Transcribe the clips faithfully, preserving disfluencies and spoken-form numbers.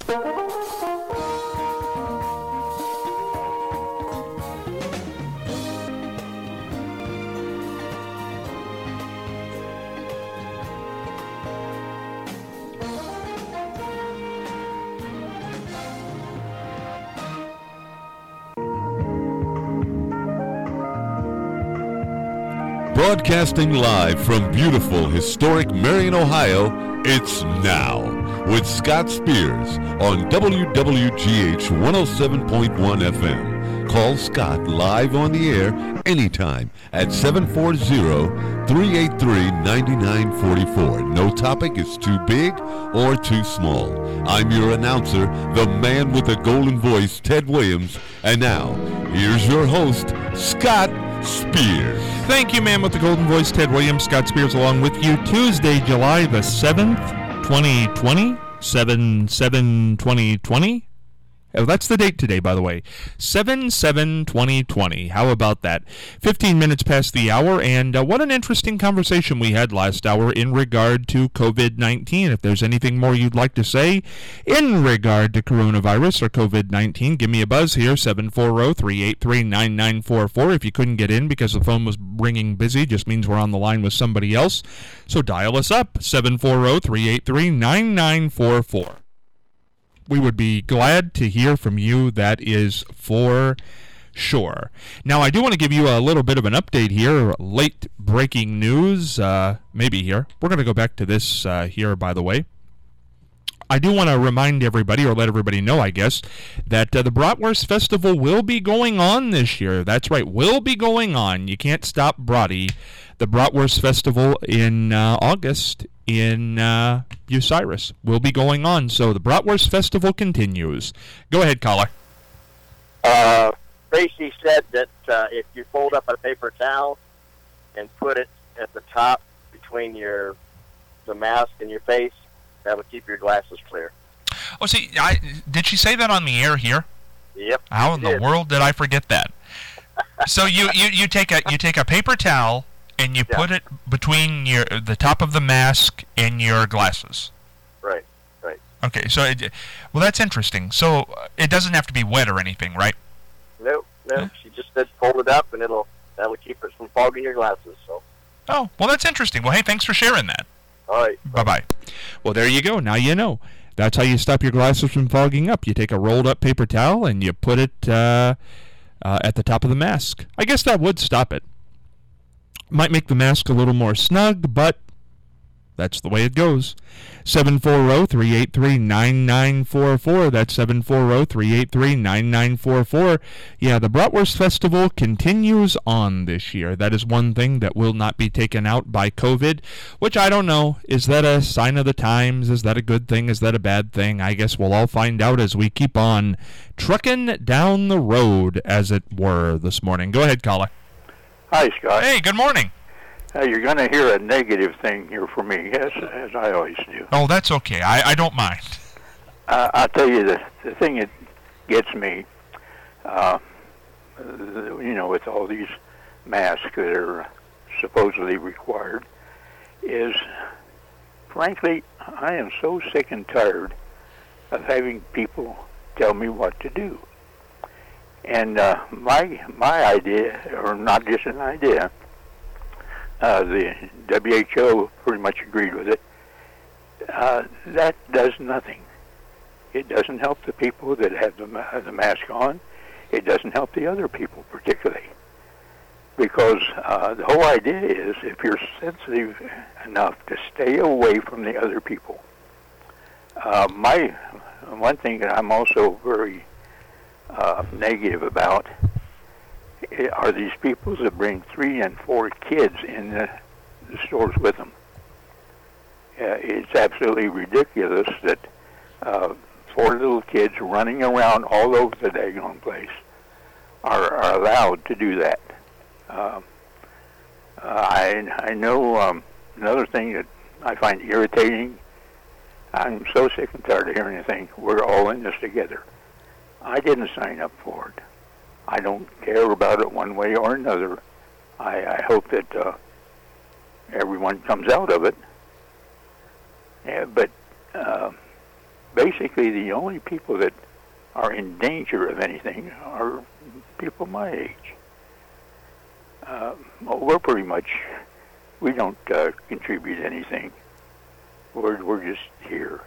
Broadcasting live from beautiful, historic Marion, Ohio, it's Now with Scott Spears on W W G H one oh seven point one F M. Call Scott live on the air anytime at seven four zero, three eight three, nine nine four four. No topic is too big or too small. I'm your announcer, the man with the golden voice, Ted Williams. And now, here's your host, Scott Spears. Thank you, man with the golden voice, Ted Williams. Scott Spears along with you. Tuesday, July the seventh, twenty twenty. seven seven twenty twenty. Oh, that's the date today, by the way. seven seven twenty twenty. How about that? fifteen minutes past the hour, and uh, what an interesting conversation we had last hour in regard to covid nineteen. If there's anything more you'd like to say in regard to coronavirus or covid nineteen, give me a buzz here, seven four zero, three eight three, nine nine four four. If you couldn't get in because the phone was ringing busy, just means we're on the line with somebody else. So dial us up, seven four zero, three eight three, nine nine four four. We would be glad to hear from you, that is for sure. Now, I do want to give you a little bit of an update here, late breaking news, uh, maybe here. We're going to go back to this uh, here, by the way. I do want to remind everybody, or let everybody know, I guess, that uh, the Bratwurst Festival will be going on this year. That's right, will be going on. You can't stop Bratty. The Bratwurst Festival in uh, August in uh, Bucyrus will be going on. So the Bratwurst Festival continues. Go ahead, caller. Uh, Tracy said that uh, if you fold up a paper towel and put it at the top between your the mask and your face, that would keep your glasses clear. Oh, see, I, did she say that on the air here? Yep. How in the did. world did I forget that? So you, you, you take a you take a paper towel and you yeah. put it between your the top of the mask and your glasses. Right. Right. Okay. So, it, well, that's interesting. So it doesn't have to be wet or anything, right? No, no. Huh? She just said fold it up, and it'll that will keep it from fogging your glasses. So. Oh, well, that's interesting. Well, hey, thanks for sharing that. All right. Bye-bye. Well, there you go. Now you know. That's how you stop your glasses from fogging up. You take a rolled-up paper towel and you put it uh, uh, at the top of the mask. I guess that would stop it. Might make the mask a little more snug, but that's the way it goes. seven four zero, three eight three, nine nine four four. That's seven four zero, three eight three, nine nine four four. Yeah, the Bratwurst Festival continues on this year. That is one thing that will not be taken out by COVID, which I don't know. Is that a sign of the times? Is that a good thing? Is that a bad thing? I guess we'll all find out as we keep on trucking down the road, as it were, this morning. Go ahead, caller. Hi, Scott. Hey, good morning. Uh, you're going to hear a negative thing here from me, as, as I always do. Oh, that's okay. I, I don't mind. Uh, I'll tell you, the, the thing that gets me, uh, you know, with all these masks that are supposedly required, is, frankly, I am so sick and tired of having people tell me what to do. And uh, my my idea, or not just an idea, uh, the W H O pretty much agreed with it, uh, that does nothing. It doesn't help the people that have the, ma- the mask on. It doesn't help the other people particularly. Because uh, the whole idea is if you're sensitive enough to stay away from the other people. Uh, my one thing that I'm also very uh, negative about are these people that bring three and four kids in the, the stores with them. Uh, it's absolutely ridiculous that uh, four little kids running around all over the daggone place are, are allowed to do that. Um, uh, I I know um, another thing that I find irritating. I'm so sick and tired of hearing the thing, we're all in this together. I didn't sign up for it. I don't care about it one way or another. I, I hope that uh, everyone comes out of it. Yeah, but uh, basically the only people that are in danger of anything are people my age. Uh, well, we're pretty much, we don't uh, contribute anything. We're, we're just here.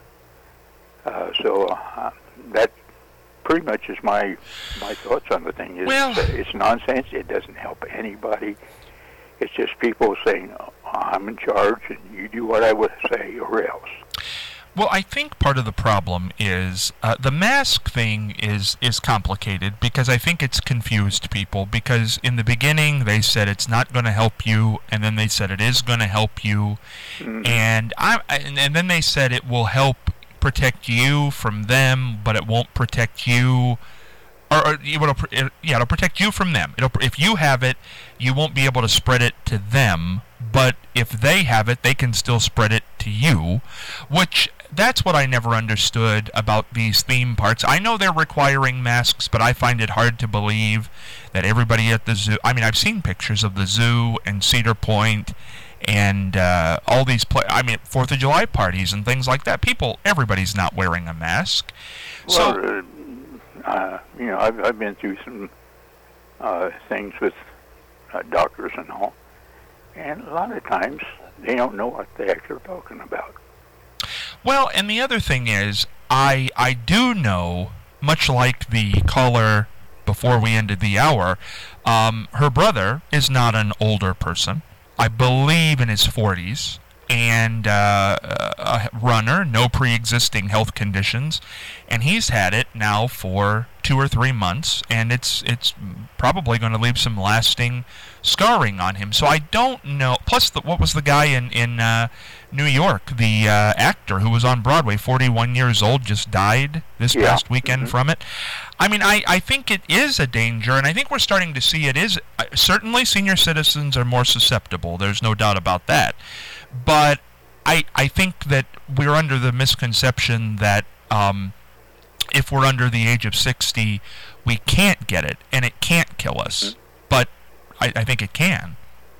Uh, so uh, that pretty much is my my thoughts on the thing. Is Well, uh, it's nonsense. It doesn't help anybody. It's just people saying, oh, I'm in charge and you do what I would say or else. Well, I think part of the problem is uh, the mask thing is is complicated because I think it's confused people, because in the beginning they said it's not going to help you, and then they said it is going to help you, Mm-hmm. and I and, and then they said it will help protect you from them, but it won't protect you. Or, or it'll, yeah, it'll protect you from them. It'll, if you have it, you won't be able to spread it to them. But if they have it, they can still spread it to you. Which, that's what I never understood about these theme parks. I know they're requiring masks, but I find it hard to believe that everybody at the zoo... I mean, I've seen pictures of the zoo and Cedar Point and uh, all these... Pla- I mean, fourth of July parties and things like that. People, everybody's not wearing a mask. Well, So... uh, Uh, you know, I've, I've been through some uh, things with uh, doctors and all, and a lot of times they don't know what the heck they're talking about. Well, and the other thing is, I I do know, much like the caller before we ended the hour, um, her brother is not an older person. I believe in his forties, and uh, a runner, no pre-existing health conditions, and he's had it now for two or three months, and it's it's probably going to leave some lasting scarring on him. So I don't know. Plus, the, what was the guy in in uh, New York, the uh, actor who was on Broadway, forty-one years old, just died this Yeah. past weekend Mm-hmm. from it. I mean, I, I think it is a danger, and I think we're starting to see it is. Uh, certainly, senior citizens are more susceptible. There's no doubt about that. But I I think that we're under the misconception that um, if we're under the age of sixty, we can't get it, and it can't kill us. But I, I think it can.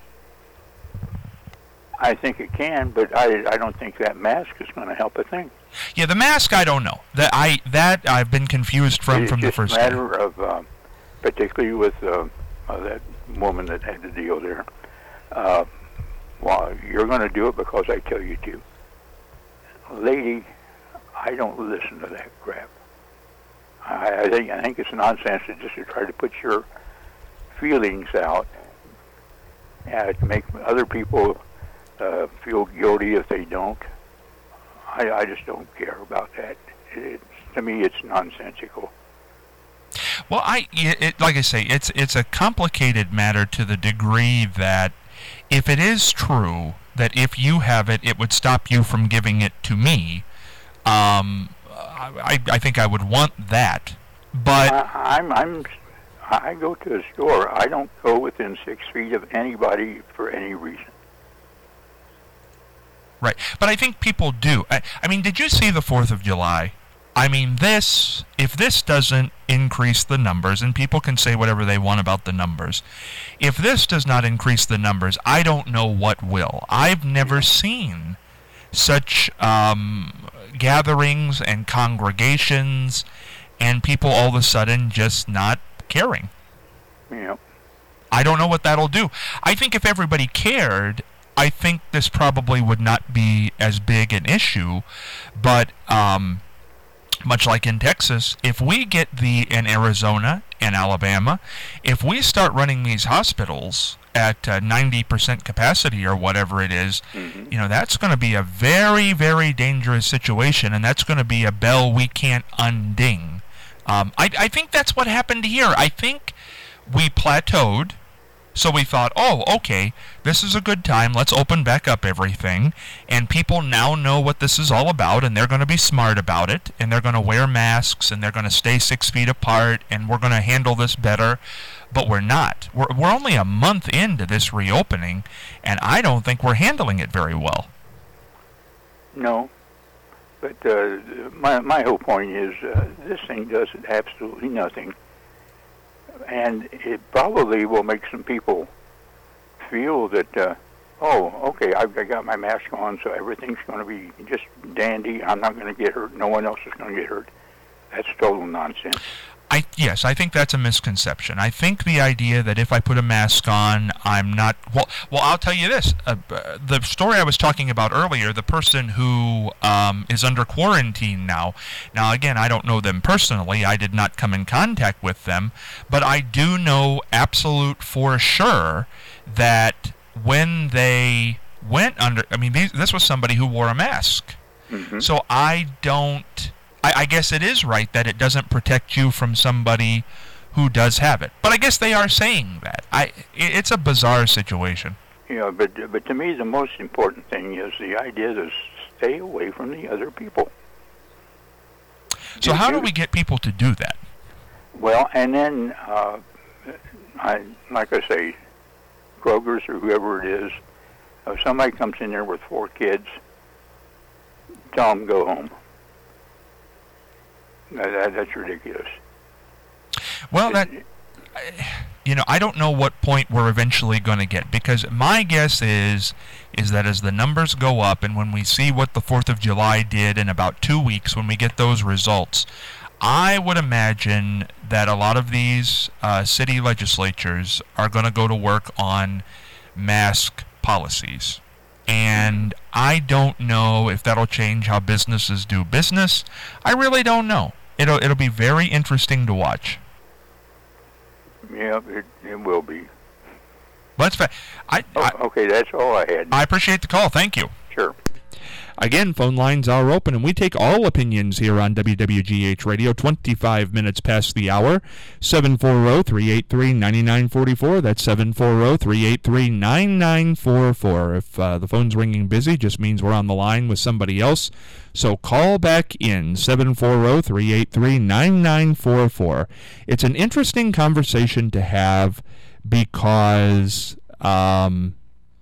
I think it can, but I, I don't think that mask is going to help a thing. Yeah, the mask, I don't know. That I that I've been confused from it's from the just first a day. matter of, uh, particularly with uh, uh, that woman that had the deal there. Uh, well, you're going to do it because I tell you to. Lady, I don't listen to that crap. I, I think I think it's nonsense to just to try to put your feelings out and to make other people uh, feel guilty if they don't. I, I just don't care about that. It, to me, it's nonsensical. Well, I it, like I say, it's it's a complicated matter to the degree that if it is true that if you have it, it would stop you from giving it to me. Um, I I think I would want that, but I, I'm I'm I go to a store. I don't go within six feet of anybody for any reason. right. But I think people do. I, I mean, did you see the Fourth of July? I mean, this, if this doesn't increase the numbers, and people can say whatever they want about the numbers, if this does not increase the numbers, I don't know what will. I've never seen such um, gatherings and congregations and people all of a sudden just not caring. You know. I don't know what that'll do. I think if everybody cared, I think this probably would not be as big an issue, but um, much like in Texas, if we get the, in Arizona and Alabama, if we start running these hospitals at uh, ninety percent capacity or whatever it is, Mm-hmm. you know, that's going to be a very, very dangerous situation, and that's going to be a bell we can't unding. Um, I, I think that's what happened here. I think we plateaued. So we thought, oh, okay, this is a good time. Let's open back up everything. And people now know what this is all about, and they're going to be smart about it, and they're going to wear masks, and they're going to stay six feet apart, and we're going to handle this better. But we're not. We're, we're only a month into this reopening, and I don't think we're handling it very well. No. But uh, my my whole point is uh, this thing does absolutely nothing. And it probably will make some people feel that uh, oh, okay, I've I got my mask on, so everything's going to be just dandy. I'm not going to get hurt. No one else is going to get hurt. That's total nonsense. I, yes, I think that's a misconception. I think the idea that if I put a mask on, I'm not... Well, well I'll tell you this. Uh, the story I was talking about earlier, the person who um, is under quarantine now, now, again, I don't know them personally. I did not come in contact with them. But I do know absolute for sure that when they went under... I mean, these, this was somebody who wore a mask. Mm-hmm. So I don't... I, I guess it is right that it doesn't protect you from somebody who does have it. But I guess they are saying that. I, it, it's a bizarre situation. Yeah, but but to me the most important thing is the idea to stay away from the other people. So how do we get people to do that? Well, and then, uh, I like I say, Kroger's or whoever it is, if somebody comes in there with four kids, tell them go home. That, that's ridiculous. Well, that, you know, I don't know what point we're eventually going to get, because my guess is is that as the numbers go up and when we see what the fourth of July did in about two weeks, when we get those results, I would imagine that a lot of these uh, city legislatures are going to go to work on mask policies. And I don't know if that'll change how businesses do business. I really don't know. It'll it'll be very interesting to watch. Yeah, it, it will be. Let's. Fa- I, oh, I okay, that's all I had. I appreciate the call. Thank you. Sure. Again, phone lines are open, and we take all opinions here on W W G H Radio, twenty-five minutes past the hour. seven four zero, three eight three, nine nine four four. That's seven four zero, three eight three, nine nine four four. If uh, the phone's ringing busy, just means we're on the line with somebody else. So call back in, seven four zero, three eight three, nine nine four four. It's an interesting conversation to have because um,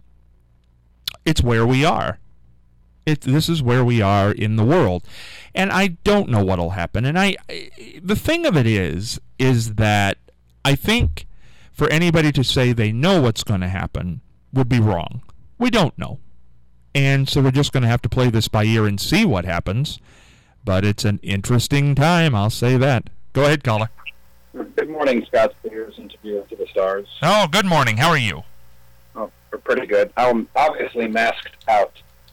it's where we are. It, this is where we are in the world, and I don't know what'll happen. And I, the thing of it is, is that I think for anybody to say they know what's going to happen would be wrong. We don't know, and so we're just going to have to play this by ear and see what happens. But it's an interesting time, I'll say that. Go ahead, caller. Good morning, Scott Spears, interviewer to the stars. Oh, good morning. How are you? Oh, we're pretty good. I'm obviously masked out,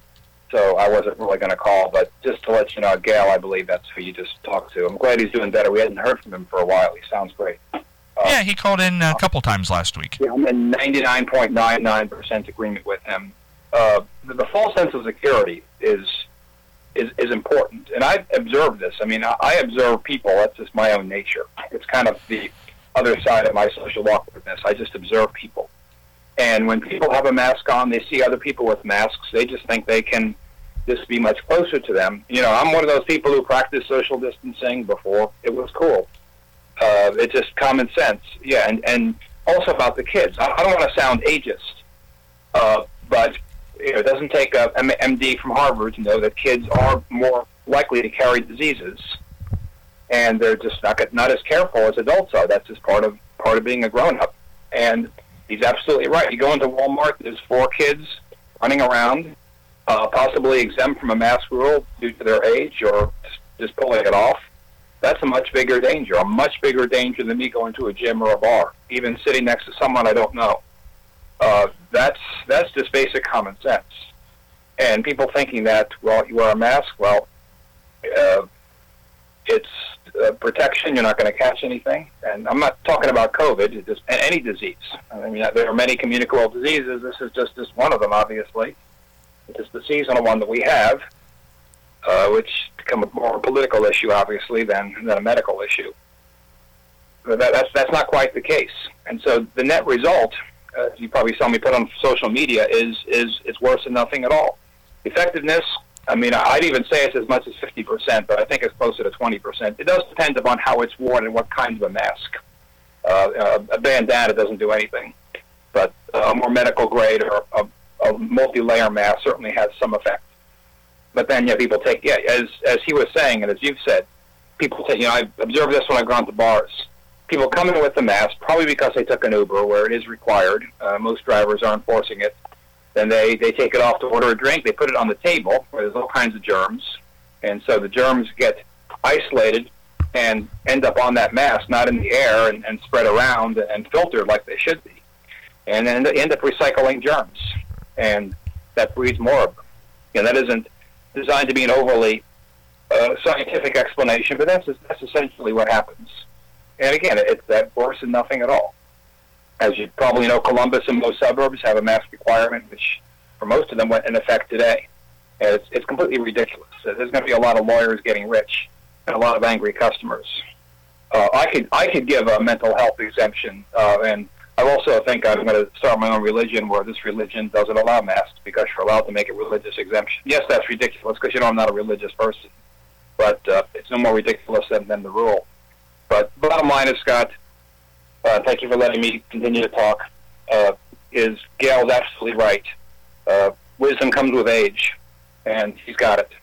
so I wasn't really going to call, but just to let you know, Gail, I believe that's who you just talked to. I'm glad he's doing better. We hadn't heard from him for a while. He sounds great. Uh, yeah, he called in a couple times last week. Yeah, I'm in ninety-nine point nine nine percent agreement with him. Uh, the, the false sense of security is, is is important, and I've observed this. I mean, I, I observe people. That's just my own nature. It's kind of the other side of my social awkwardness. I just observe people. And when people have a mask on, they see other people with masks, they just think they can just be much closer to them. You know, I'm one of those people who practiced social distancing before it was cool. Uh, it's just common sense. Yeah, and, and also about the kids. I, I don't want to sound ageist, uh, but you know, it doesn't take a M D from Harvard to know that kids are more likely to carry diseases, and they're just not not as careful as adults are. That's just part of part of being a grown-up. And he's absolutely right. You go into Walmart, there's four kids running around, uh, possibly exempt from a mask rule due to their age or just pulling it off. That's a much bigger danger, a much bigger danger than me going to a gym or a bar, even sitting next to someone I don't know. Uh, that's that's just basic common sense. And people thinking that, well, you wear a mask, well, uh, it's uh, protection, you're not going to catch anything. And I'm not talking about COVID, it's just any disease. I mean, there are many communicable diseases. This is just, just one of them, obviously. It's the seasonal one that we have, uh, which become a more political issue, obviously, than, than a medical issue. But that, that's, that's not quite the case. And so the net result, uh, you probably saw me put on social media, is, is it's worse than nothing at all. Effectiveness, I mean, I'd even say it's as much as fifty percent, but I think it's closer to twenty percent. It does depend upon how it's worn and what kind of a mask. Uh, a bandana doesn't do anything, but a more medical grade or a, a multi-layer mask certainly has some effect. But then, yeah, people take, yeah, as as he was saying, and as you've said, people take, you know, I've observed this when I've gone to bars. People come in with the mask, probably because they took an Uber where it is required. Uh, most drivers are enforcing it. Then they, they take it off to order a drink. They put it on the table where there's all kinds of germs. And so the germs get isolated and end up on that mask, not in the air, and, and spread around and filtered like they should be. And then they end up recycling germs. And that breeds more of them. And that isn't designed to be an overly uh, scientific explanation, but that's that's essentially what happens. And again, it's that worse than nothing at all. As you probably know, Columbus and most suburbs have a mask requirement, which for most of them went in effect today. And it's, it's completely ridiculous. There's going to be a lot of lawyers getting rich and a lot of angry customers. Uh, I could I could give a mental health exemption, uh, and I also think I'm going to start my own religion where this religion doesn't allow masks because you're allowed to make a religious exemption. Yes, that's ridiculous because you know I'm not a religious person, but uh, it's no more ridiculous than, than the rule. But bottom line is, Scott, uh, thank you for letting me continue to talk, uh, is Gail's absolutely right. Uh, wisdom comes with age, and he's got it.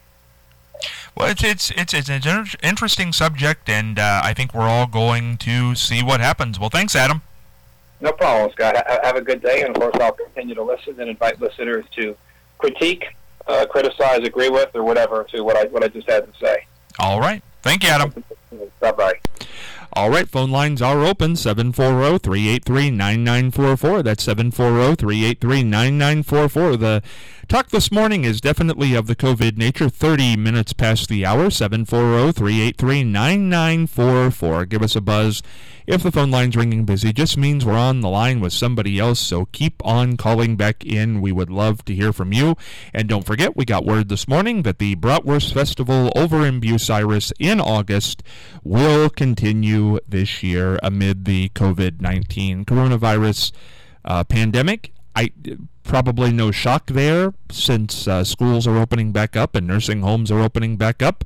Well, it's it's it's, it's an interesting subject, and uh, I think we're all going to see what happens. Well, thanks, Adam. No problem, Scott. Ha- have a good day, and of course I'll continue to listen and invite listeners to critique, uh, criticize, agree with, or whatever to what I what I just had to say. All right. Thank you, Adam. Bye-bye. All right, phone lines are open, seven four zero, three eight three, nine nine four four. That's seven four zero, three eight three, nine nine four four. The talk this morning is definitely of the COVID nature, thirty minutes past the hour, seven four zero, three eight three, nine nine four four. Give us a buzz. If the phone line's ringing busy, just means we're on the line with somebody else, so keep on calling back in. We would love to hear from you. And don't forget, we got word this morning that the Bratwurst Festival over in Bucyrus in August will continue this year amid the COVID nineteen coronavirus uh, pandemic. I probably no shock there since uh, schools are opening back up and nursing homes are opening back up.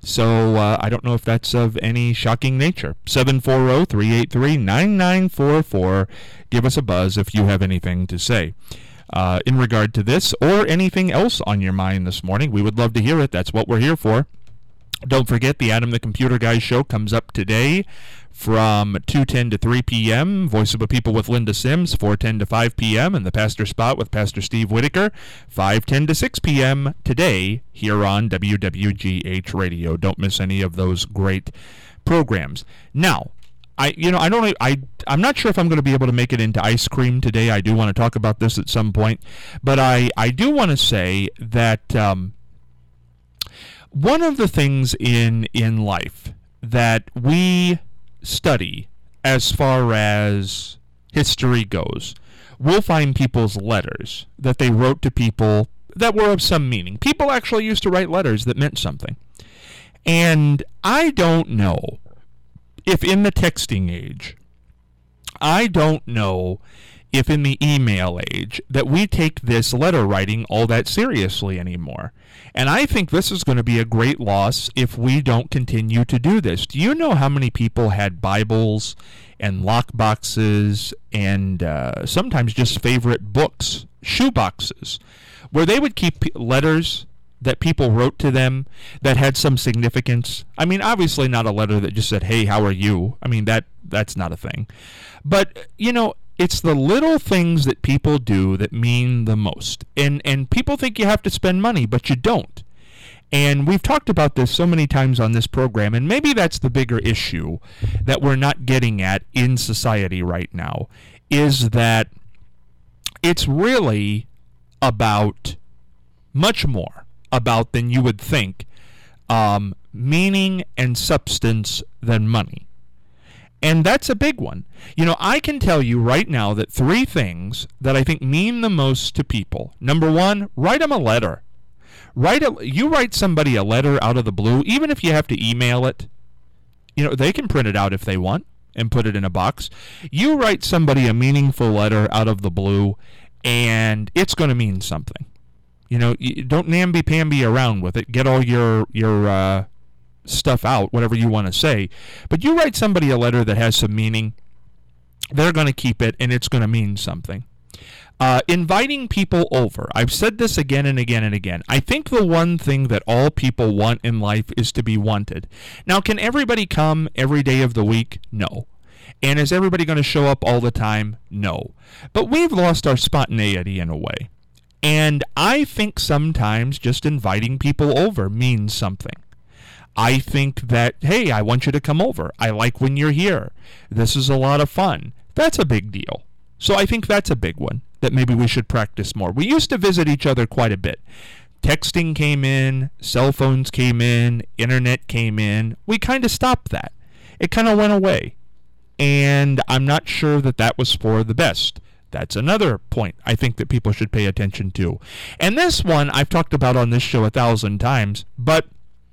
So uh, I don't know if that's of any shocking nature. seven four zero, three eight three, nine nine four four. Give us a buzz if you have anything to say uh, in regard to this or anything else on your mind this morning. We would love to hear it. That's what we're here for. Don't forget, the Adam the Computer Guy show comes up today from two ten to three p.m., Voice of the People with Linda Sims, four ten to five p.m., and the Pastor Spot with Pastor Steve Whitaker, five ten to six p.m. today here on W W G H Radio. Don't miss any of those great programs. Now, I you know, I don't I I'm not sure if I'm going to be able to make it into ice cream today. I do want to talk about this at some point, but I, I do want to say that um, one of the things in in life that we study as far as history goes, we'll find people's letters that they wrote to people that were of some meaning. People actually used to write letters that meant something. And I don't know if in the texting age, I don't know if in the email age that we take this letter writing all that seriously anymore. And I think this is going to be a great loss if we don't continue to do this. Do you know how many people had Bibles and lock boxes and uh, sometimes just favorite books, shoe boxes, where they would keep letters that people wrote to them that had some significance? I mean, obviously not a letter that just said, "Hey, how are you?" I mean, that that's not a thing. But, you know, it's the little things that people do that mean the most. And and people think you have to spend money, but you don't. And we've talked about this so many times on this program, and maybe that's the bigger issue that we're not getting at in society right now, is that it's really about much more about than you would think, um, meaning and substance than money. And that's a big one. You know, I can tell you right now that three things that I think mean the most to people. Number one, write them a letter. Write a, you write somebody a letter out of the blue, even if you have to email it. You know, they can print it out if they want and put it in a box. You write somebody a meaningful letter out of the blue, and it's going to mean something. You know, you don't namby-pamby around with it. Get all your your uh, stuff out, whatever you want to say. But you write somebody a letter that has some meaning, they're going to keep it, and it's going to mean something. Uh, inviting people over. I've said this again and again and again. I think the one thing that all people want in life is to be wanted. Now, can everybody come every day of the week? No. And is everybody going to show up all the time? No. But we've lost our spontaneity in a way. And I think sometimes just inviting people over means something. I think that, hey, I want you to come over. I like when you're here. This is a lot of fun. That's a big deal. So I think that's a big one that maybe we should practice more. We used to visit each other quite a bit. Texting came in, cell phones came in, internet came in. We kind of stopped that. It kind of went away. And I'm not sure that that was for the best. That's another point I think that people should pay attention to. And this one I've talked about on this show a thousand times, but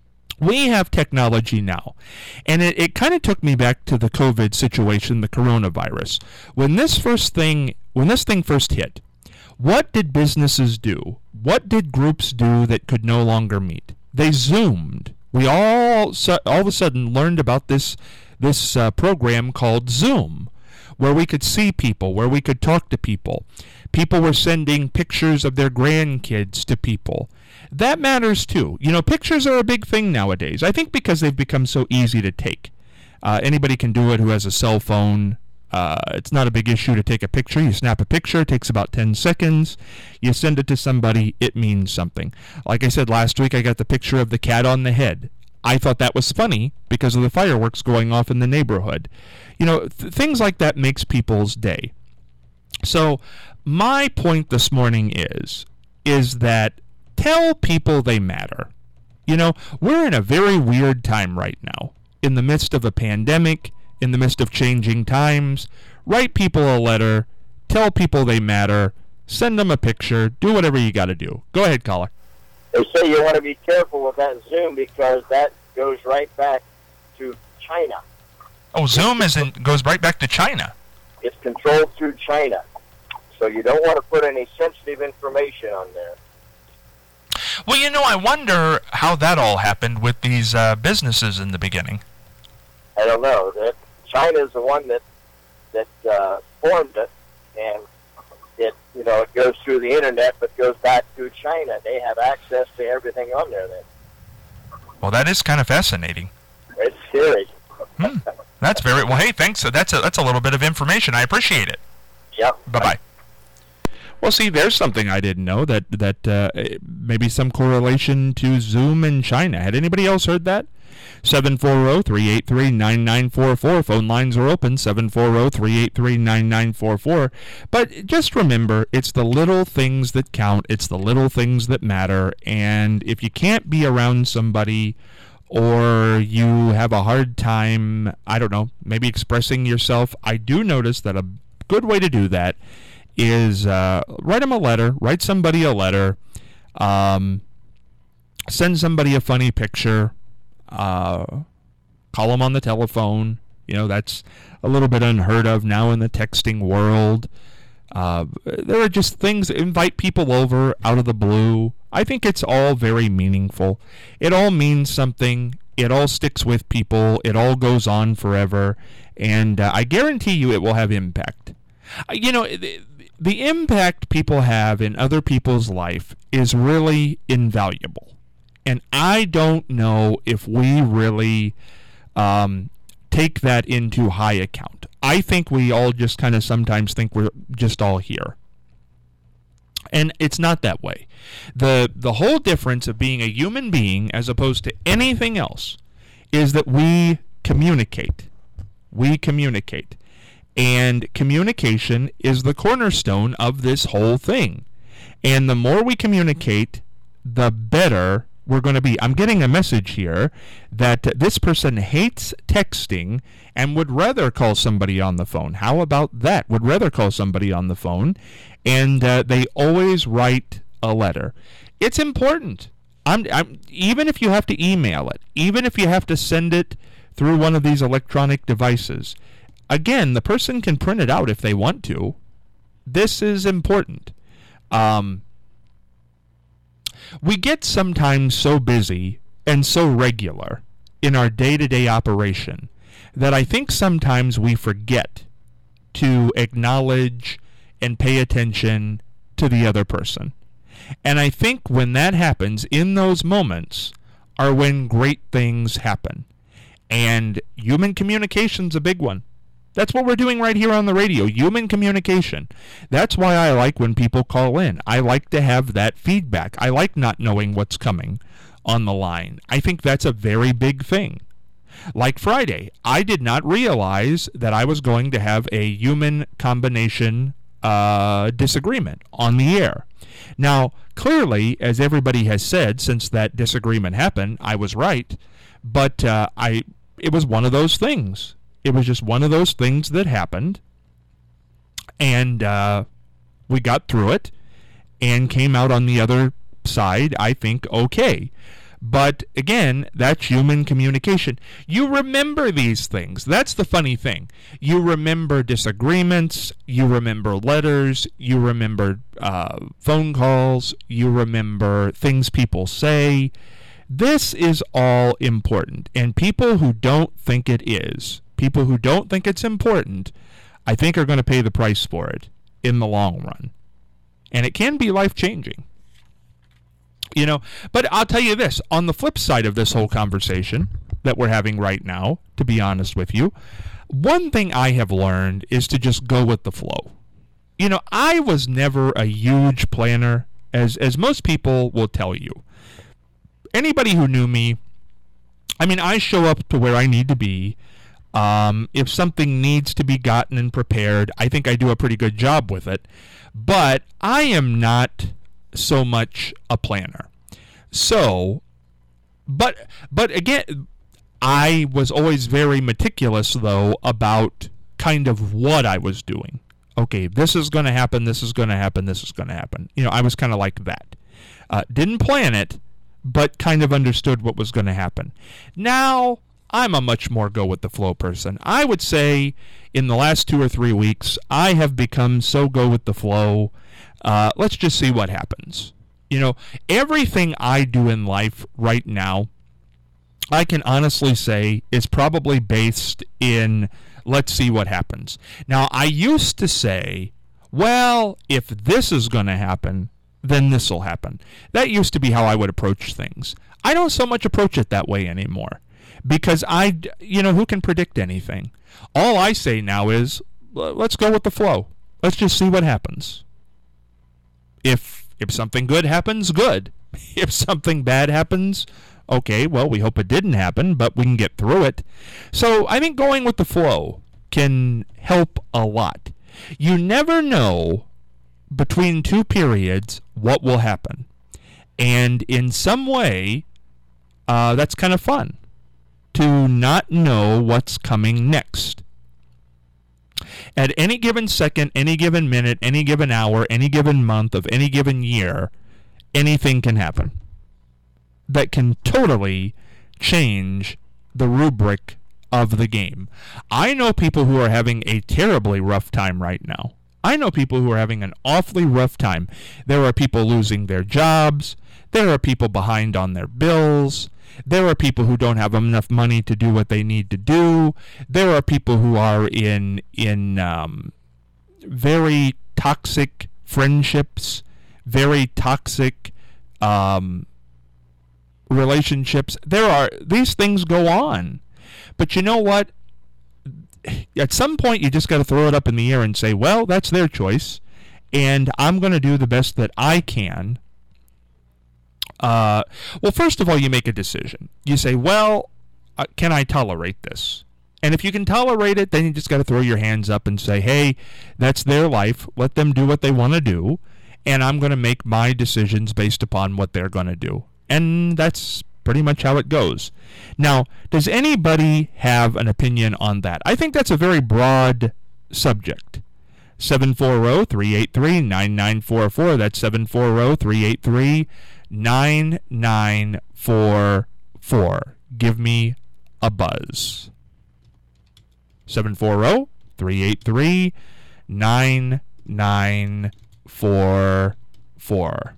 we have technology now. And it, it kind of took me back to the COVID situation, the coronavirus. When this first thing, when this thing first hit, what did businesses do? What did groups do that could no longer meet? They Zoomed. We all all of a sudden learned about this this uh, program called Zoom, where we could see people, where we could talk to people. People were sending pictures of their grandkids to people. That matters too. You know, pictures are a big thing nowadays. I think because they've become so easy to take. Uh, anybody can do it who has a cell phone. Uh, it's not a big issue to take a picture. You snap a picture, it takes about ten seconds. You send it to somebody, it means something. Like I said last week, I got the picture of the cat on the head. I thought that was funny because of the fireworks going off in the neighborhood. You know, th- things like that makes people's day. So my point this morning is, is that tell people they matter. You know, we're in a very weird time right now. In the midst of a pandemic, in the midst of changing times, write people a letter, tell people they matter, send them a picture, do whatever you got to do. Go ahead, caller. They say you want to be careful with that Zoom because that goes right back to China. Oh, Zoom isn't goes right back to China. It's controlled through China. So you don't want to put any sensitive information on there. Well, you know, I wonder how that all happened with these uh, businesses in the beginning. I don't know. That China's the one that that uh, formed it, and it you know it goes through the internet, but goes back through China. They have access to everything on there. Then. Well, that is kind of fascinating. It's scary. Hmm. That's very well. Hey, thanks. That's a that's a little bit of information. I appreciate it. Yep. Bye bye. Well, see, there's something I didn't know that that uh, maybe some correlation to Zoom in China. Had anybody else heard that? seven four zero, three eight three, nine nine four four. Phone lines are open, seven four zero, three eight three, nine nine four four. But just remember, it's the little things that count. It's the little things that matter. And if you can't be around somebody or you have a hard time, I don't know, maybe expressing yourself, I do notice that a good way to do that is uh, write them a letter, write somebody a letter, um, send somebody a funny picture, uh, call them on the telephone. You know, that's a little bit unheard of now in the texting world. Uh, there are just things that invite people over out of the blue. I think it's all very meaningful. It all means something. It all sticks with people. It all goes on forever. And uh, I guarantee you it will have impact. Uh, you know, the, the impact people have in other people's life is really invaluable. And I don't know if we really um, take that into high account. I think we all just kind of sometimes think we're just all here. And it's not that way. The the whole difference of being a human being as opposed to anything else is that we communicate. We communicate. And communication is the cornerstone of this whole thing. And the more we communicate, the better we're going to be. I'm getting a message here that this person hates texting and would rather call somebody on the phone. How about that? Would rather call somebody on the phone, and uh, they always write a letter. It's important. I'm, I'm, even if you have to email it, even if you have to send it through one of these electronic devices, again, the person can print it out if they want to. This is important. Um, we get sometimes so busy and so regular in our day-to-day operation that I think sometimes we forget to acknowledge and pay attention to the other person. And I think when that happens, in those moments, are when great things happen. And human communication's a big one. That's what we're doing right here on the radio, human communication. That's why I like when people call in. I like to have that feedback. I like not knowing what's coming on the line. I think that's a very big thing. Like Friday, I did not realize that I was going to have a human combination uh, disagreement on the air. Now, clearly, as everybody has said since that disagreement happened, I was right, but uh, I it was one of those things. It was just one of those things that happened, and uh, we got through it and came out on the other side, I think, okay. But again, that's human communication. You remember these things. That's the funny thing. You remember disagreements, you remember letters, you remember uh, phone calls, you remember things people say. This is all important. And people who don't think it is, people who don't think it's important, I think are going to pay the price for it in the long run. And it can be life-changing. You know, but I'll tell you this, on the flip side of this whole conversation that we're having right now, to be honest with you, one thing I have learned is to just go with the flow. You know, I was never a huge planner, as as most people will tell you. Anybody who knew me, I mean, I show up to where I need to be. Um, if something needs to be gotten and prepared, I think I do a pretty good job with it. But I am not so much a planner. So, but but again, I was always very meticulous, though, about kind of what I was doing. Okay, this is going to happen, this is going to happen, this is going to happen. You know, I was kind of like that. Uh, didn't plan it, but kind of understood what was going to happen. Now, I'm a much more go-with-the-flow person. I would say in the last two or three weeks, I have become so go-with-the-flow. Uh, let's just see what happens. You know, everything I do in life right now, I can honestly say is probably based in let's see what happens. Now, I used to say, well, if this is going to happen, then this will happen. That used to be how I would approach things. I don't so much approach it that way anymore because I, you know, who can predict anything? All I say now is, let's go with the flow. Let's just see what happens. If if something good happens, good. If something bad happens, okay, well, we hope it didn't happen, but we can get through it. So I think going with the flow can help a lot. You never know between two periods what will happen. And in some way, uh, that's kind of fun to not know what's coming next. At any given second, any given minute, any given hour, any given month of any given year, anything can happen that can totally change the rubric of the game. I know people who are having a terribly rough time right now. I know people who are having an awfully rough time. There are people losing their jobs. There are people behind on their bills. There are people who don't have enough money to do what they need to do. There are people who are in in um, very toxic friendships, very toxic um, relationships. There are these things go on, but you know what? At some point, you just got to throw it up in the air and say, "Well, that's their choice, and I'm going to do the best that I can." Uh, well, first of all, you make a decision. You say, well, uh, can I tolerate this? And if you can tolerate it, then you just got to throw your hands up and say, hey, that's their life. Let them do what they want to do. And I'm going to make my decisions based upon what they're going to do. And that's pretty much how it goes. Now, does anybody have an opinion on that? I think that's a very broad subject. seven four zero, three eight three, nine nine four four. That's seven four zero, three eight three, nine nine four four. Give me a buzz. seven four zero, three eight three, nine nine four four.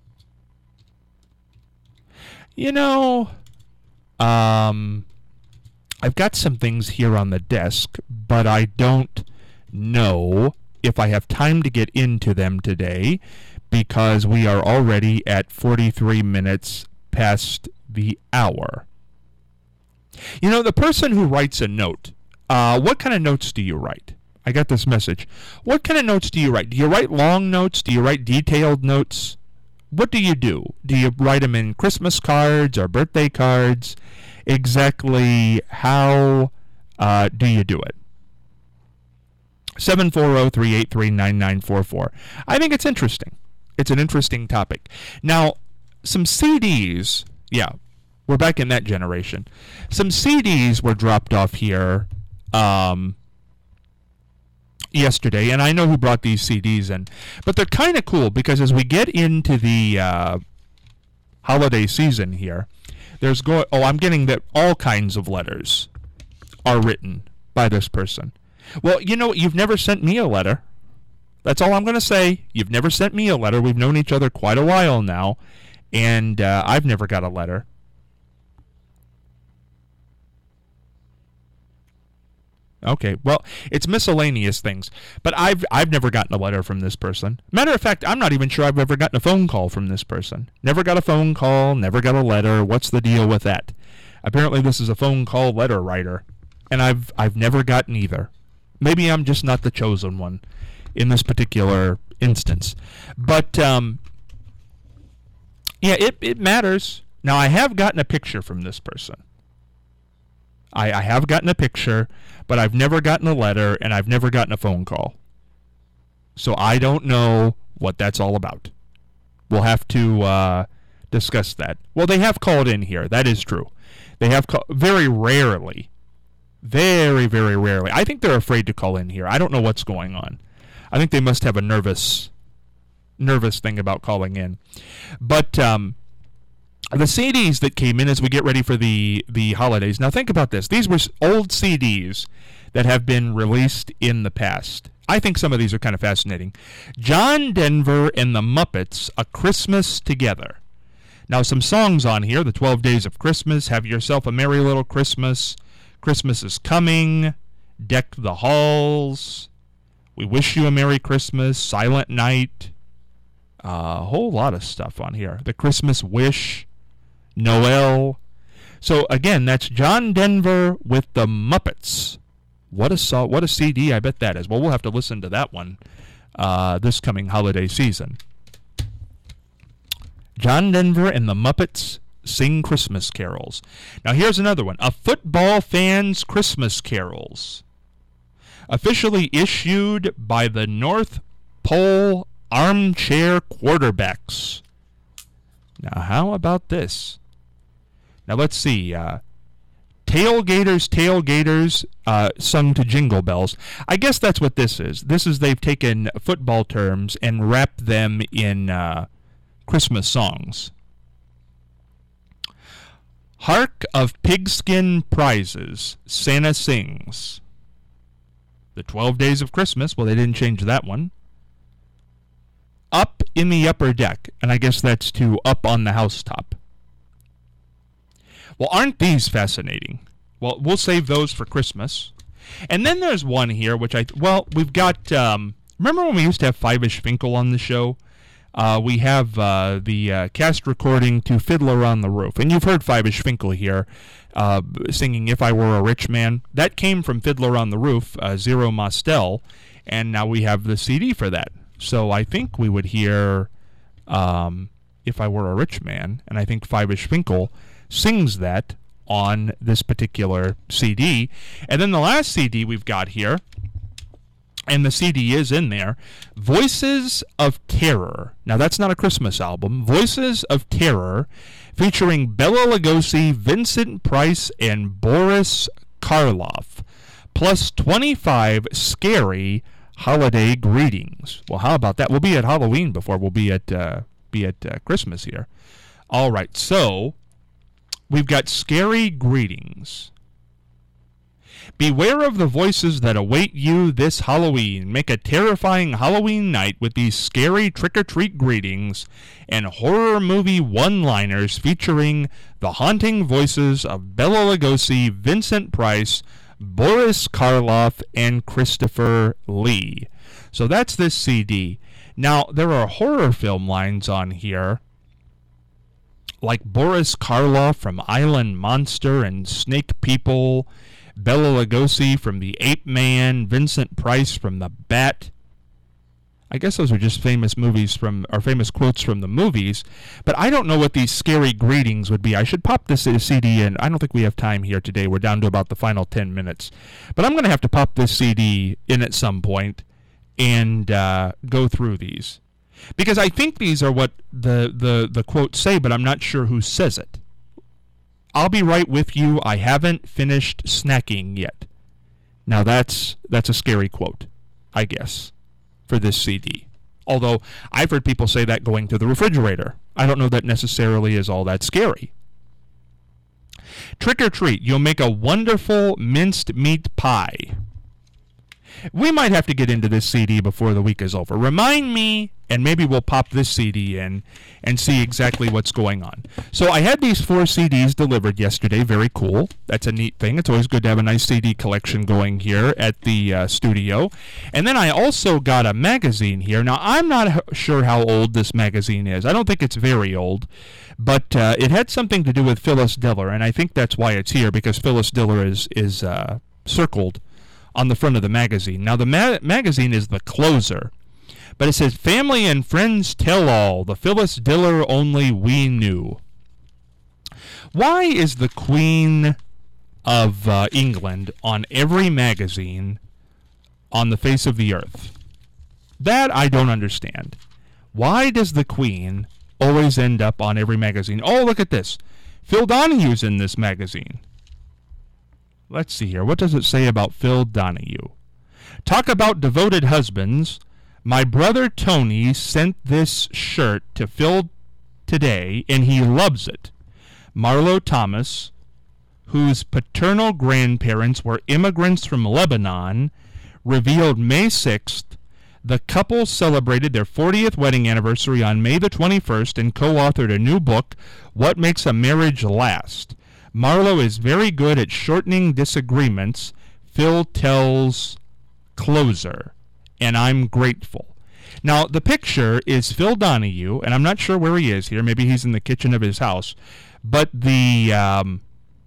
You know, um, I've got some things here on the desk, but I don't know if I have time to get into them today because we are already at forty-three minutes past the hour. You know, the person who writes a note Uh, what kind of notes do you write? I got this message. What kind of notes do you write? Do you write long notes? Do you write detailed notes? What do you do? Do you write them in Christmas cards or birthday cards? Exactly how uh, do you do it? seven four zero, three eight three, nine nine four four. I think it's interesting. It's an interesting topic. Now, some C Ds, yeah, we're back in that generation. Some C Ds were dropped off here um, yesterday, and I know who brought these C Ds in. But they're kind of cool because as we get into the uh, holiday season here, there's go. Oh, I'm getting that all kinds of letters are written by this person. Well, you know, you've never sent me a letter. That's all I'm going to say. You've never sent me a letter. We've known each other quite a while now, and uh, I've never got a letter. Okay, well, it's miscellaneous things, but I've I've never gotten a letter from this person. Matter of fact, I'm not even sure I've ever gotten a phone call from this person. Never got a phone call, never got a letter. What's the deal with that? Apparently, this is a phone call letter writer, and I've I've never gotten either. Maybe I'm just not the chosen one in this particular instance. But, um, yeah, it, it matters. Now, I have gotten a picture from this person. I, I have gotten a picture, but I've never gotten a letter, and I've never gotten a phone call. So I don't know what that's all about. We'll have to uh, discuss that. Well, they have called in here. That is true. They have called very rarely. Very, very rarely. I think they're afraid to call in here. I don't know what's going on. I think they must have a nervous, nervous thing about calling in. But um, the C Ds that came in as we get ready for the, the holidays. Now think about this. These were old C Ds that have been released in the past. I think some of these are kind of fascinating. John Denver and the Muppets, A Christmas Together. Now some songs on here. The twelve Days of Christmas, Have Yourself a Merry Little Christmas, Christmas is Coming, Deck the Halls, We Wish You a Merry Christmas, Silent Night, uh, a whole lot of stuff on here. The Christmas Wish, Noel. So again, that's John Denver with the Muppets. What a so- what a C D I bet that is. Well, we'll have to listen to that one uh, this coming holiday season. John Denver and the Muppets Sing Christmas Carols. Now here's another one. A Football Fan's Christmas Carols. Officially issued by the North Pole Armchair Quarterbacks. Now how about this? Now let's see. Uh, Tailgaters, Tailgaters, uh, sung to Jingle Bells. I guess that's what this is. This is they've taken football terms and wrapped them in uh, Christmas songs. Hark of Pigskin Prizes, Santa Sings. The twelve Days of Christmas, well, they didn't change that one. Up in the Upper Deck, and I guess that's to Up on the Housetop. Well, aren't these fascinating? Well, we'll save those for Christmas. And then there's one here, which I, well, we've got, um, remember when we used to have Five-ish Finkel on the show? Uh, we have uh, the uh, cast recording to Fiddler on the Roof. And you've heard Five-ish Finkel here uh, singing If I Were a Rich Man. That came from Fiddler on the Roof, uh, Zero Mostel, and now we have the C D for that. So I think we would hear um, If I Were a Rich Man, and I think Five-ish Finkel sings that on this particular C D. And then the last C D we've got here, and the C D is in there, Voices of Terror. Now, that's not a Christmas album. Voices of Terror, featuring Bela Lugosi, Vincent Price, and Boris Karloff, plus twenty-five scary holiday greetings. Well, how about that? We'll be at Halloween before we'll be at, uh, be at uh, Christmas here. All right, so we've got scary greetings. Beware of the voices that await you this Halloween. Make a terrifying Halloween night with these scary trick-or-treat greetings and horror movie one-liners featuring the haunting voices of Bela Lugosi, Vincent Price, Boris Karloff, and Christopher Lee. So that's this C D. Now, there are horror film lines on here, like Boris Karloff from Island Monster and Snake People, Bela Lugosi from The Ape Man, Vincent Price from The Bat. I guess those are just famous movies from, or famous quotes from the movies, but I don't know what these scary greetings would be. I should pop this C D in. I don't think we have time here today. We're down to about the final ten minutes. But I'm going to have to pop this C D in at some point and uh, go through these. Because I think these are what the, the, the quotes say, but I'm not sure who says it. I'll be right with you. I haven't finished snacking yet. Now that's that's a scary quote, I guess, for this C D. Although I've heard people say that going to the refrigerator. I don't know that necessarily is all that scary. Trick or treat, you'll make a wonderful minced meat pie. We might have to get into this C D before the week is over. Remind me, and maybe we'll pop this C D in and see exactly what's going on. So I had these four C Ds delivered yesterday. Very cool. That's a neat thing. It's always good to have a nice C D collection going here at the uh, studio. And then I also got a magazine here. Now, I'm not h- sure how old this magazine is. I don't think it's very old. But uh, it had something to do with Phyllis Diller, and I think that's why it's here, because Phyllis Diller is, is uh, circled on the front of the magazine. Now, the ma- magazine is the closer, but it says, Family and Friends Tell All, the Phyllis Diller Only We Knew. Why is the Queen of uh, England on every magazine on the face of the earth? That I don't understand. Why does the Queen always end up on every magazine? Oh, look at this. Phil Donahue's in this magazine. Let's see here. What does it say about Phil Donahue? Talk about devoted husbands. My brother Tony sent this shirt to Phil today, and he loves it. Marlo Thomas, whose paternal grandparents were immigrants from Lebanon, revealed May sixth the couple celebrated their fortieth wedding anniversary on May the twenty-first and co-authored a new book, What Makes a Marriage Last. Marlo is very good at shortening disagreements, Phil tells Closer, and I'm grateful. Now, the picture is Phil Donahue, and I'm not sure where he is here. Maybe he's in the kitchen of his house. But the... Um,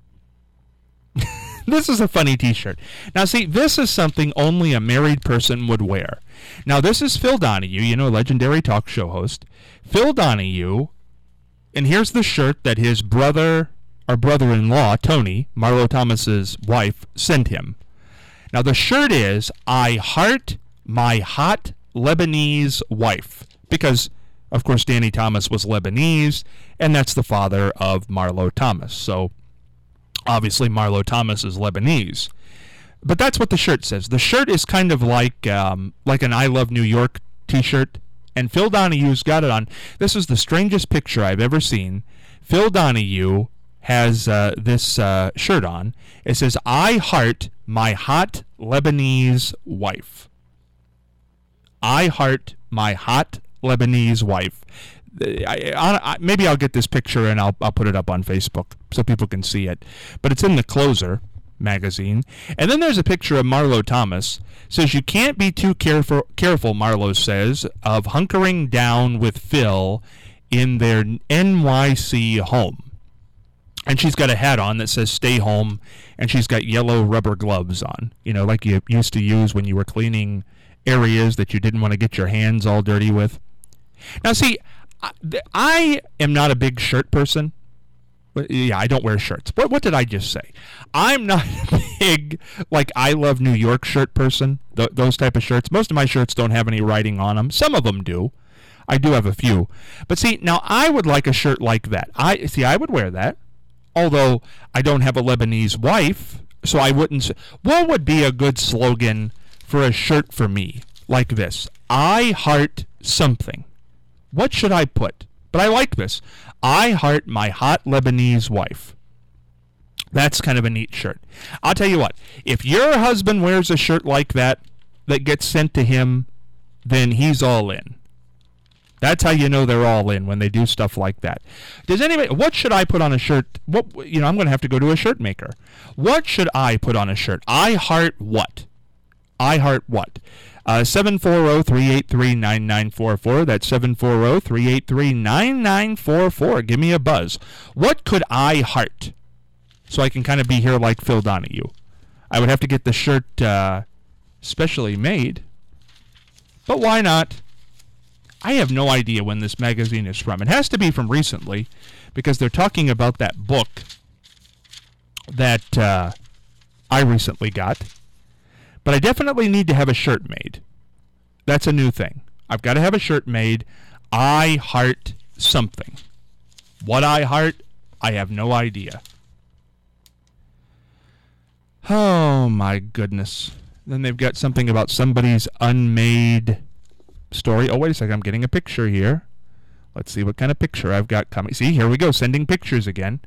this is a funny t-shirt. Now, see, this is something only a married person would wear. Now, this is Phil Donahue, you know, legendary talk show host. Phil Donahue, and here's the shirt that his brother... our brother-in-law, Tony, Marlo Thomas's wife, sent him. Now, the shirt is, I heart my hot Lebanese wife. Because, of course, Danny Thomas was Lebanese, and that's the father of Marlo Thomas. So, obviously, Marlo Thomas is Lebanese. But that's what the shirt says. The shirt is kind of like um, like an I Love New York t-shirt, and Phil Donahue's got it on. This is the strangest picture I've ever seen. Phil Donahue has uh, this uh, shirt on. It says, I heart my hot Lebanese wife. I heart my hot Lebanese wife. I, I, I, maybe I'll get this picture and I'll, I'll put it up on Facebook so people can see it. But it's in the Closer magazine. And then there's a picture of Marlo Thomas. It says, you can't be too careful, careful, Marlo says, of hunkering down with Phil in their N Y C home. And she's got a hat on that says stay home, and she's got yellow rubber gloves on, you know, like you used to use when you were cleaning areas that you didn't want to get your hands all dirty with. Now, see, I, I am not a big shirt person. Yeah, I don't wear shirts. What, what did I just say? I'm not a big, like, I Love New York shirt person, th- those type of shirts. Most of my shirts don't have any writing on them. Some of them do. I do have a few. But see, now I would like a shirt like that. I See, I would wear that. Although I don't have a Lebanese wife, so I wouldn't... What would be a good slogan for a shirt for me like this? I heart something. What should I put? But I like this. I heart my hot Lebanese wife. That's kind of a neat shirt. I'll tell you what. If your husband wears a shirt like that that gets sent to him, then he's all in. That's how you know they're all in, when they do stuff like that. Does anybody... What should I put on a shirt? What You know, I'm going to have to go to a shirt maker. What should I put on a shirt? I heart what? I heart what? Uh, seven four zero, three eight three, nine nine four four. That's seven four zero, three eight three, nine nine four four. Give me a buzz. What could I heart? So I can kind of be here like Phil Donahue. I would have to get the shirt uh, specially made. But why not? I have no idea when this magazine is from. It has to be from recently, because they're talking about that book that uh, I recently got. But I definitely need to have a shirt made. That's a new thing. I've got to have a shirt made. I heart something. What I heart, I have no idea. Oh, my goodness. Then they've got something about somebody's unmade story. Oh, wait a second. I'm getting a picture here. Let's see what kind of picture I've got coming. See, here we go. Sending pictures again.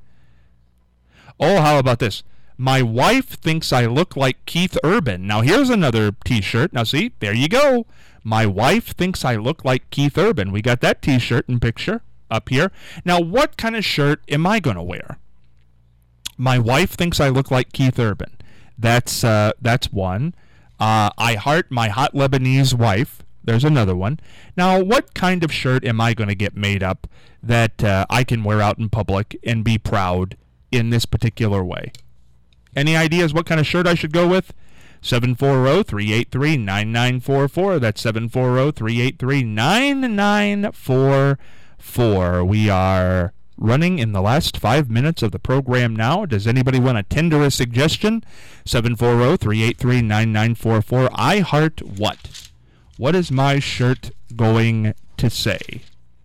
Oh, how about this? My wife thinks I look like Keith Urban. Now, here's another T-shirt. Now, see, there you go. My wife thinks I look like Keith Urban. We got that T-shirt and picture up here. Now, what kind of shirt am I going to wear? My wife thinks I look like Keith Urban. That's uh, that's one. Uh, I heart my hot Lebanese wife. There's another one. Now, what kind of shirt am I going to get made up that uh, I can wear out in public and be proud in this particular way? Any ideas what kind of shirt I should go with? seven four zero, three eight three, nine nine four four. That's seven four zero, three eight three, nine nine four four. We are running in the last five minutes of the program now. Does anybody want to tender a suggestion? seven four zero, three eight three, nine nine four four. I heart what? What is my shirt going to say?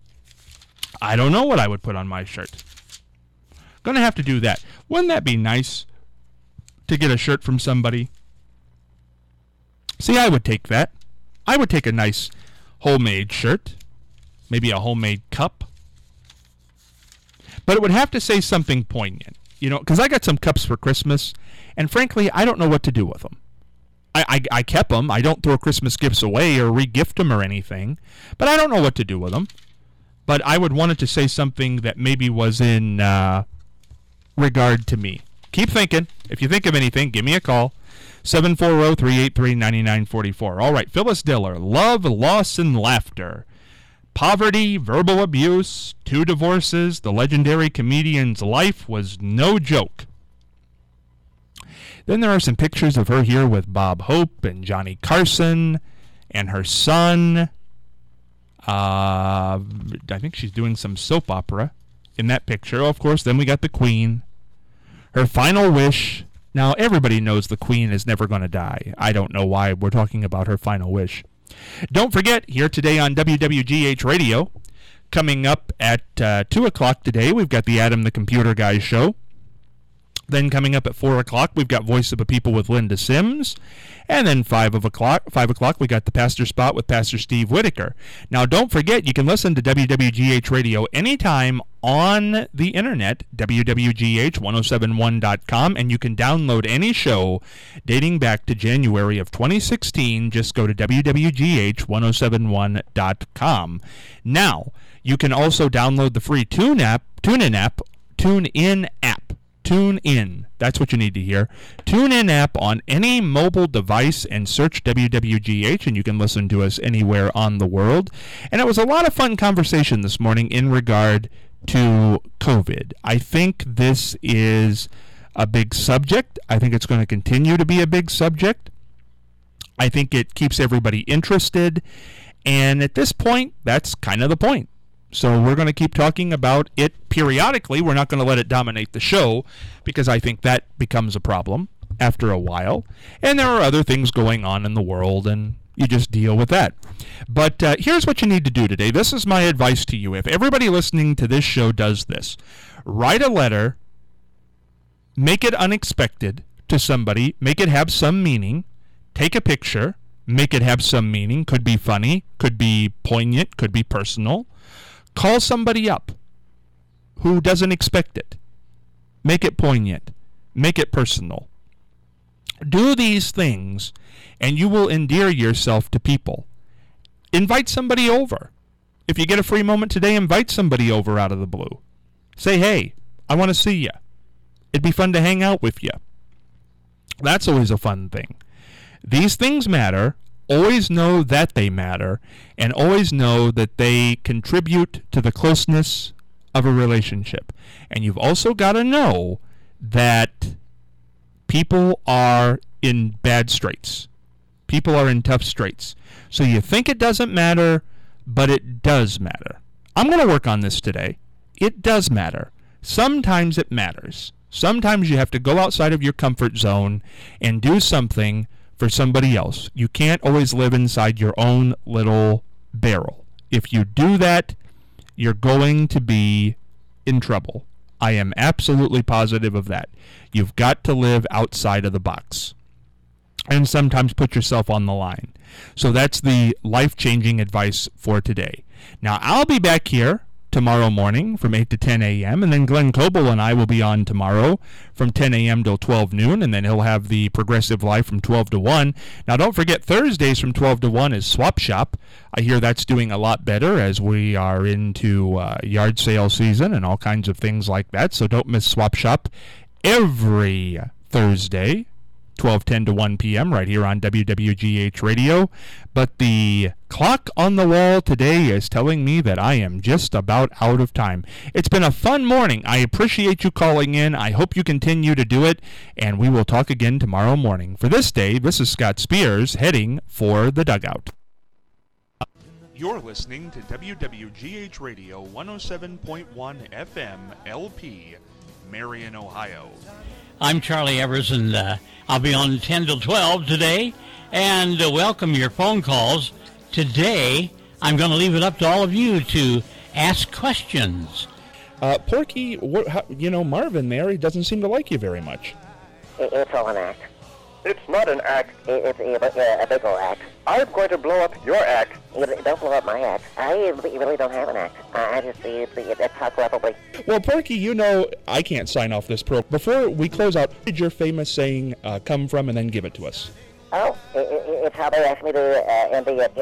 I don't know what I would put on my shirt. Gonna have to do that. Wouldn't that be nice to get a shirt from somebody? See, I would take that. I would take a nice homemade shirt. Maybe a homemade cup. But it would have to say something poignant. You know, because I got some cups for Christmas, and frankly, I don't know what to do with them. I, I, I kept them. I don't throw Christmas gifts away or re-gift them or anything. But I don't know what to do with them. But I would want it to say something that maybe was in uh, regard to me. Keep thinking. If you think of anything, give me a call. seven four zero, three eight three, nine nine four four. All right, Phyllis Diller. Love, loss, and laughter. Poverty, verbal abuse, two divorces. The legendary comedian's life was no joke. Then there are some pictures of her here with Bob Hope and Johnny Carson and her son. Uh, I think she's doing some soap opera in that picture. Oh, of course, then we got the Queen. Her final wish. Now, everybody knows the Queen is never going to die. I don't know why we're talking about her final wish. Don't forget, here today on W W G H Radio, coming up at uh, two o'clock today, we've got the Adam the Computer Guy show. Then coming up at four o'clock, we've got Voice of the People with Linda Sims. And then five o'clock, five o'clock, we got the Pastor Spot with Pastor Steve Whitaker. Now, don't forget, you can listen to W W G H Radio anytime on the internet, W W G H ten seventy-one dot com, and you can download any show dating back to January of twenty sixteen. Just go to W W G H ten seventy-one dot com. Now, you can also download the free Tune app, TuneIn app, TuneIn app. Tune in. That's what you need to hear. Tune in app on any mobile device and search W W G H, and you can listen to us anywhere on the world. And it was a lot of fun conversation this morning in regard to COVID. I think this is a big subject. I think it's going to continue to be a big subject. I think it keeps everybody interested. And at this point, that's kind of the point. So we're going to keep talking about it periodically. We're not going to let it dominate the show because I think that becomes a problem after a while. And there are other things going on in the world, and you just deal with that. But uh, here's what you need to do today. This is my advice to you. If everybody listening to this show does this, write a letter, make it unexpected to somebody, make it have some meaning, take a picture, make it have some meaning, could be funny, could be poignant, could be personal. Call somebody up who doesn't expect it. Make it poignant. Make it personal. Do these things, and you will endear yourself to people. Invite somebody over. If you get a free moment today, invite somebody over out of the blue. Say, hey, I want to see you. It'd be fun to hang out with you. That's always a fun thing. These things matter. Always know that they matter, and always know that they contribute to the closeness of a relationship. And you've also got to know that people are in bad straits. People are in tough straits. So you think it doesn't matter, but it does matter. I'm going to work on this today. It does matter. Sometimes it matters. Sometimes you have to go outside of your comfort zone and do something for somebody else. You can't always live inside your own little barrel. If you do that, you're going to be in trouble. I am absolutely positive of that. You've got to live outside of the box. And sometimes put yourself on the line. So that's the life-changing advice for today. Now, I'll be back here tomorrow morning from eight to ten a.m., and then Glenn Coble and I will be on tomorrow from ten a.m. till twelve noon, and then he'll have the Progressive Life from twelve to one. Now, don't forget, Thursdays from twelve to one is Swap Shop. I hear that's doing a lot better as we are into uh, yard sale season and all kinds of things like that, so don't miss Swap Shop every Thursday, twelve ten to one p.m. right here on W W G H Radio. But the clock on the wall today is telling me that I am just about out of time. It's been a fun morning. I appreciate you calling in. I hope you continue to do it, and we will talk again tomorrow morning. For this day, this is Scott Spears heading for the dugout. You're listening to W W G H Radio one oh seven point one F M L P, Marion, Ohio. I'm Charlie Evers, and uh, I'll be on ten till twelve today, and uh, welcome your phone calls. Today, I'm going to leave it up to all of you to ask questions. Uh, Porky, what, how, you know, Marvin there, he doesn't seem to like you very much. It, it's all an act. It's not an act. It, it's a, a, a big old act. I'm going to blow up your act. You don't blow up my act. I really don't have an act. I, I just see it, it, it's how probably. Well, Porky, you know I can't sign off this program. Before we close out, where did your famous saying uh, come from, and then give it to us? Oh, it, it, it's how they asked me to uh, end the uh,